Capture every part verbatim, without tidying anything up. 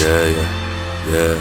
یه یه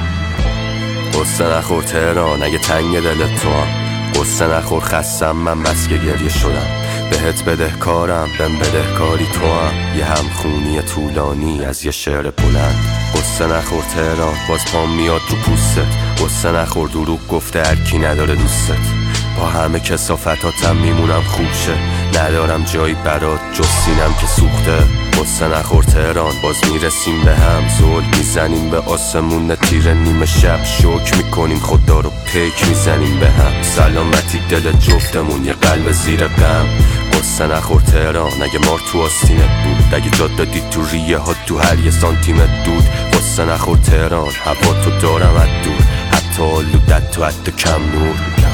قصه نخور تهران اگه تنگ دلت تو هم، قصه نخور خستم من بس که گریه شدم، بهت بده کارم بهم بده کاری تو هم، یه همخونی طولانی از یه شعر بلند. قصه نخور تهران باز پام میاد رو پوستت، قصه نخور دروغ گفته هرکی نداره دوستت، با همه کثافتاتم میمونم خوب شه، ندارم جایی برات جز سینم که سوخته. قصه نخور تهران باز میرسیم به هم، زل میزنیم به آسمون تیر نیمه شب، شوک میکنیم خدا رو پیک میزنیم به هم، سلامتی دل جفتمون یه قلب زیر غم. قصه نخور تهران اگه مار تو آستینت بود، اگه جاد دادی تو ریه ها تو هر یه سانتیمت دود. قصه نخور تهران هوا تو دارم از دور، حتی آلودت تو حد کم نور.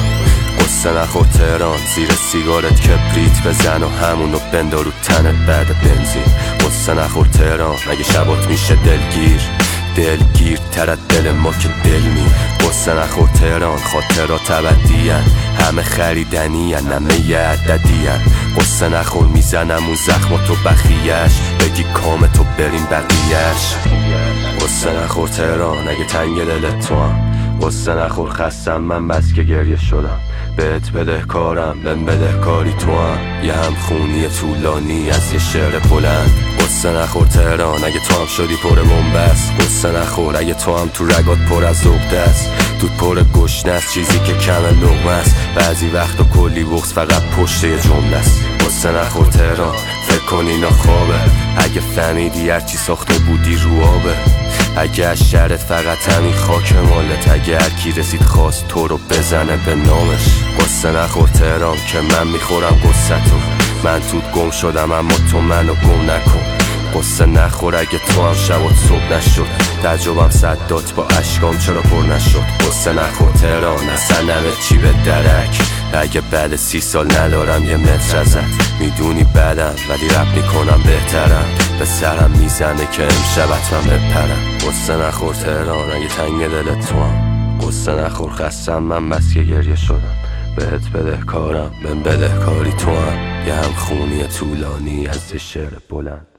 قصه نخور تهران زیر سیگارت کبریت بزن و همونو بندار رو تنت بعد بنزین. قصه نخور تهران اگه شبات میشه دلگیر، دلگیر ترت دل ما که دل می. قصه نخور تهران خاطرات ابدی‌ان، همه خریدنی‌ان همه یه عددی‌ان. قصه نخور میزنم اون زخماتو بخیش، بگی کامتو بریم بقیه‌اش. قصه نخور تهران اگه تنگ دلت تو هم، قصه نخور خستم من بس که گریه شدم، بهت بده کارم بهم بده کاری تو هم، یه همخونی طولانی از یه شعر بلند. قصه نخور تهران اگه تو هم شدی پر بنبست، قصه نخور اگه تو هم تو رگات پر از عقده است، دود پر گشنه است چیزی که کم لقمه است، بعضی وقتا کلی بغض فقط پشت یه جمله است. قصه نخور تهران فکر کن اینا خوابه، اگه فهمیدی هرچی ساخته بودی رو آبه، اگه از شهرت فقط همین خاک مالت، اگه هر کی رسید خواست تو رو بزنه به نامش. قصه نخور تهران که من میخورم قصتو، من توت گم شدم اما تو منو گم نکن. قصه نخور اگه تو هم شبات صبح نشد، تجربم صد داد با اشکام چرا پر نشد. قصه نخور تهران اصلا همه چی به درک، اگه بعد سی سال ندارم یه متر ازت، میدونی بدم ولی رپ میکنم بهترم، به سرم میزنه که امشب حتما بپرم. قصه نخور تهران اگه تنگ دلت تو هم، قصه نخور خستم من بس که گریه شدم، بهت بده کارم بهم بده کاری تو هم، یه همخونی طولانی از یه شعر بلند.